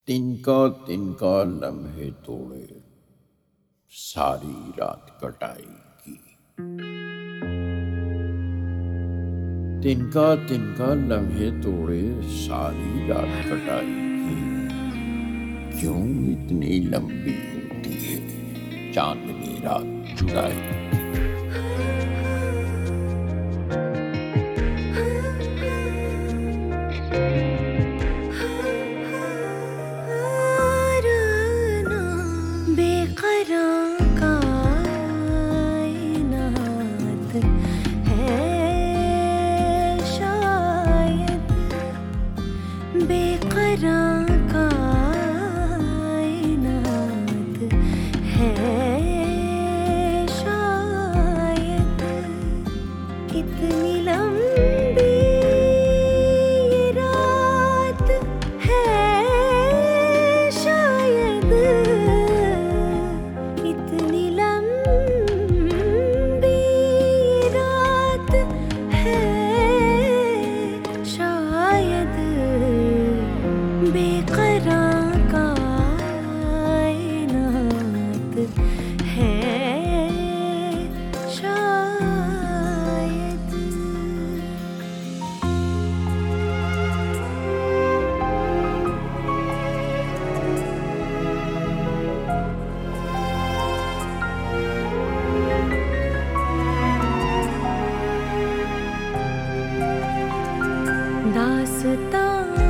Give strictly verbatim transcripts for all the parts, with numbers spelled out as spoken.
तिनका तिनका लम्हे तोड़े सारी रात कटाई की। तिनका तिनका लम्हे तोड़े सारी रात कटाई की। क्यों इतनी लंबी होती है चांदनी रात जुदाई। बेकरां कायनात है शायद, इतनी लंबी रात है शायद, इतनी लंबी रात है शायद। बेकरां कायनात है शायद। दास्तां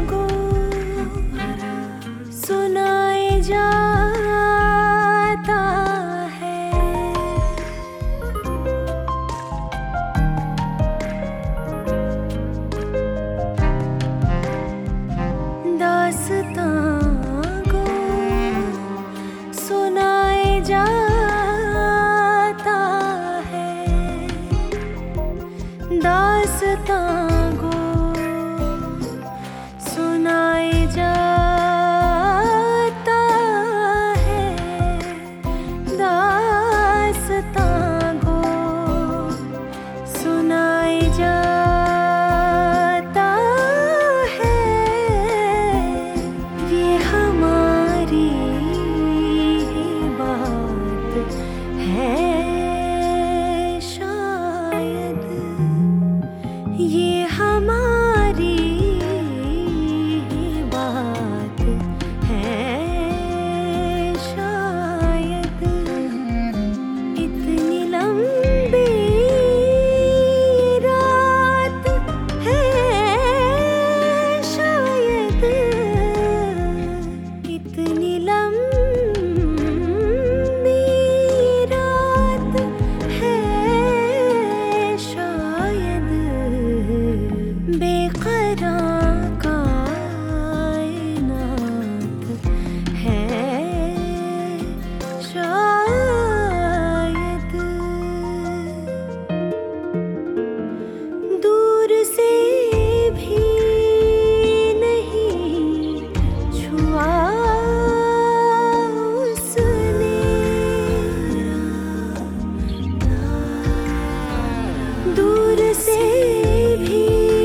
सुनाए जाता है, दास्तां को सुनाए जाता है, दास्तां को सुनाए जाता ये हमारी बात है शायद। इतनी लंबी रात है शायद, इतनी लंबी रात है शायद। बेकरां कायनात है शायद। दूर से भी नहीं छुआ उसने, दूर से भी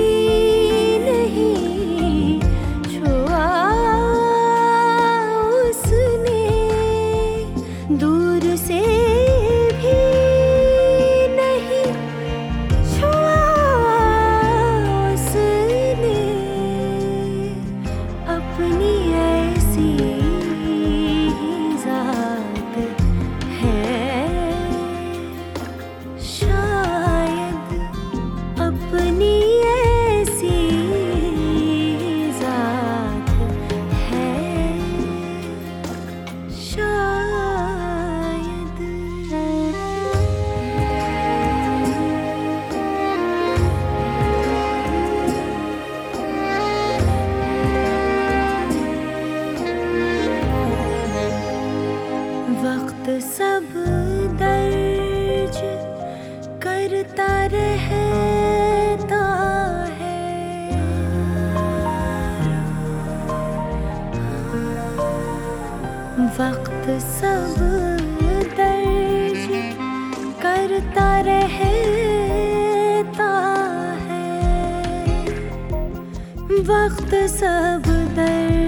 दूर से भी नहीं छुआ उसने, अपनी ऐसी ज़ात है शायद, अपनी ऐसी ज़ात है शायद। वक्त सब दर्ज करता रहता है, वक्त सब दर्ज करता रहता है, वक्त सब दर्ज